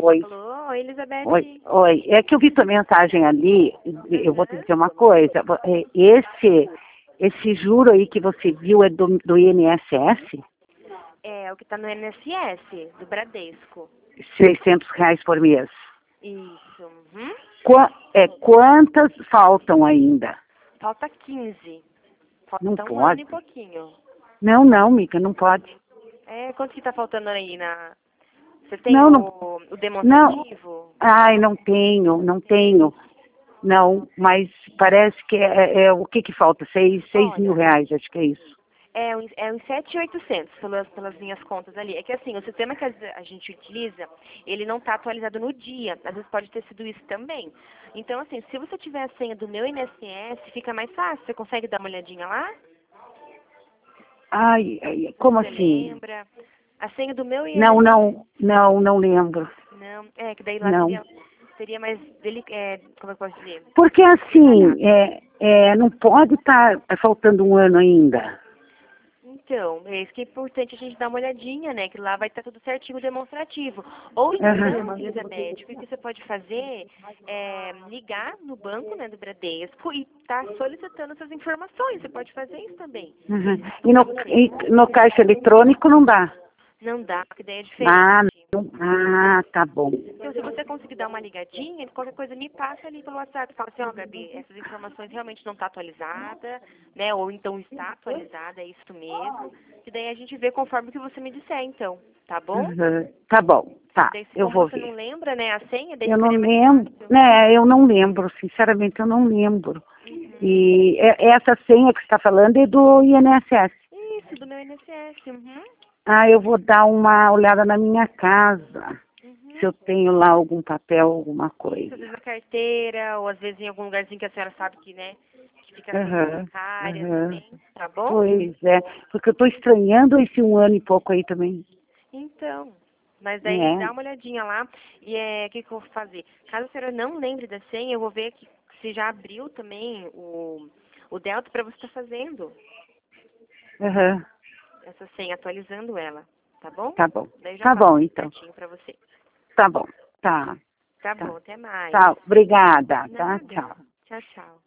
Oi. Alô, oi, Elizabeth. Oi, oi. É que eu vi tua mensagem ali, eu vou te dizer uma coisa. Esse juro aí que você viu é do INSS? É o que tá no INSS, do Bradesco. R$ 600 por mês. Isso. Uhum. Quantas faltam ainda? Falta 15. Falta Não um ano pode. e pouquinho. Não, Mica, não pode. Quanto que tá faltando aí na... Você tem Não, o não. demonstrativo? Ai, não tenho. Não, mas parece que o que falta? 6 mil Olha, reais, acho que é isso. é uns 7.800 pelas minhas contas ali. É que assim, o sistema que a gente utiliza, ele não tá atualizado no dia. Às vezes pode ter sido isso também. Então, assim, se você tiver a senha do meu INSS, fica mais fácil. Você consegue dar uma olhadinha lá? Ai, como Você assim? lembra? A senha do meu Não, INSS. não lembro. Não, que daí lá Não. seria mais como eu posso dizer? Porque assim, Detalhado. não pode estar faltando um ano ainda. Então, é isso que é importante a gente dar uma olhadinha, né? Que lá vai estar tudo certinho demonstrativo. Ou então, Aham. Elizabeth, o que você pode fazer é ligar no banco, né, do Bradesco e tá solicitando essas informações. Você pode fazer isso também. Uhum. Eles E dão pra você. no caixa eletrônico não dá. Não dá, porque daí é Ah, diferente. não. Tá bom. Então, se você conseguir dar uma ligadinha, qualquer coisa me passa ali pelo WhatsApp. Fala assim, ó, Gabi, essas informações realmente não está atualizada, né? Ou então está atualizada, é isso mesmo. E daí a gente vê conforme o que você me disser, então. Tá bom? Uhum. Tá bom, tá. Daí, Eu como vou você não ver. lembra, né, a senha, daí Eu não ficaria mais lembro, fácil. né? Eu não lembro, sinceramente, eu não lembro. Uhum. E essa senha que você está falando é do INSS. Isso, do meu INSS. Uhum. Ah, eu vou dar uma olhada na minha casa, se Uhum. eu tenho lá algum papel, alguma Isso, às coisa. vezes na carteira, ou às vezes em algum lugarzinho que a senhora sabe que, né, que fica as contas Aham, bancárias aham. também, tá bom? Pois é, porque eu estou estranhando esse um ano e pouco aí também. Então, mas daí É, dá uma olhadinha lá e o que eu vou fazer? Caso a senhora não lembre da senha, eu vou ver que se já abriu também o Delta para você estar fazendo aham, essa senha, atualizando ela, tá bom? tá bom. Daí eu já Tá faço bom, tudo então. certinho para você. Tá bom, tá, Tá tá. bom, até mais. Tá, obrigada, tá? Nada. Tchau. Tchau, tchau.